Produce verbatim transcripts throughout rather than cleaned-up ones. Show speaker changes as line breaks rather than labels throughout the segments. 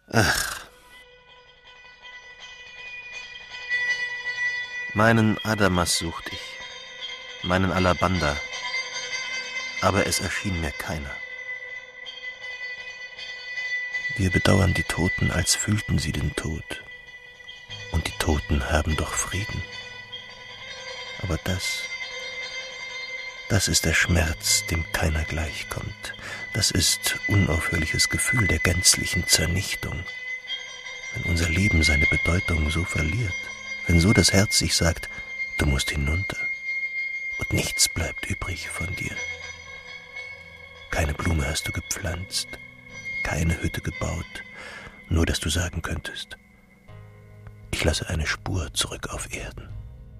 Ach. Meinen Adamas sucht ich, meinen Alabanda, aber es erschien mir keiner. Wir bedauern die Toten, als fühlten sie den Tod. Und die Toten haben doch Frieden. Aber das, das ist der Schmerz, dem keiner gleichkommt. Das ist unaufhörliches Gefühl der gänzlichen Zernichtung. Wenn unser Leben seine Bedeutung so verliert, wenn so das Herz sich sagt, du musst hinunter und nichts bleibt übrig von dir. Keine Blume hast du gepflanzt, keine Hütte gebaut, nur dass du sagen könntest, ich lasse eine Spur zurück auf Erden.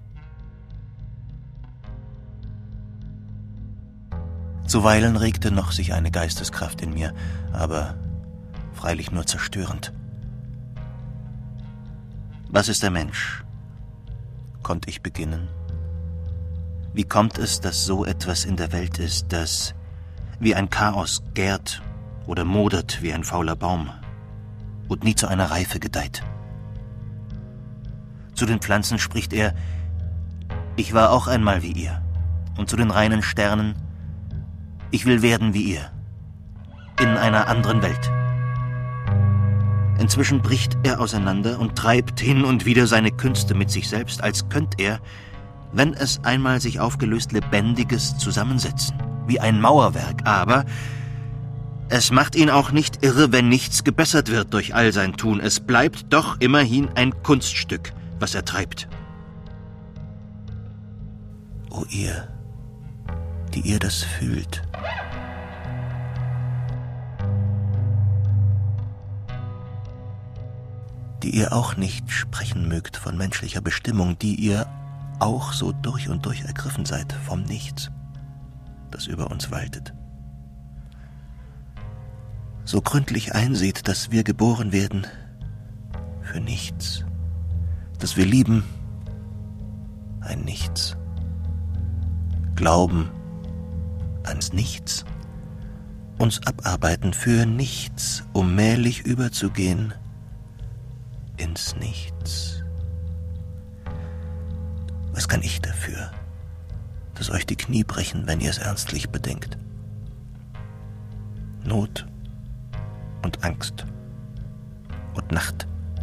Zuweilen regte noch sich eine Geisteskraft in mir, aber freilich nur zerstörend. Was ist der Mensch? Konnte ich beginnen? Wie kommt es, dass so etwas in der Welt ist, das wie ein Chaos gärt oder modert wie ein fauler Baum und nie zu einer Reife gedeiht? Zu den Pflanzen spricht er, ich war auch einmal wie ihr, und zu den reinen Sternen, ich will werden wie ihr, in einer anderen Welt. Inzwischen bricht er auseinander und treibt hin und wieder seine Künste mit sich selbst, als könnt er, wenn es einmal sich aufgelöst, Lebendiges zusammensetzen, wie ein Mauerwerk. Aber es macht ihn auch nicht irre, wenn nichts gebessert wird durch all sein Tun. Es bleibt doch immerhin ein Kunststück, was er treibt. O ihr, die ihr das fühlt, die ihr auch nicht sprechen mögt von menschlicher Bestimmung, die ihr auch so durch und durch ergriffen seid vom Nichts, das über uns waltet. So gründlich einseht, dass wir geboren werden für nichts, dass wir lieben ein Nichts, glauben ans Nichts, uns abarbeiten für nichts, um mählich überzugehen ins Nichts. Was kann ich dafür, dass euch die Knie brechen, wenn ihr es ernstlich bedenkt? Not und Angst und Nacht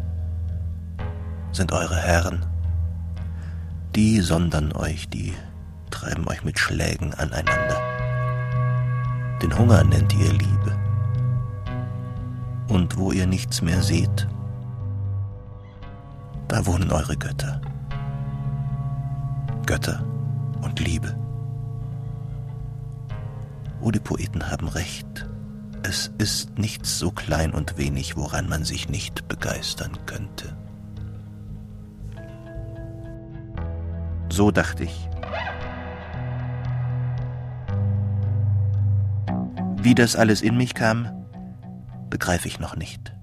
sind eure Herren. Die sondern euch, die treiben euch mit Schlägen aneinander. Den Hunger nennt ihr Liebe. Und wo ihr nichts mehr seht, da wohnen eure Götter. Götter und Liebe. Oh, die Poeten haben recht. Es ist nichts so klein und wenig, woran man sich nicht begeistern könnte. So dachte ich. Wie das alles in mich kam, begreife ich noch nicht.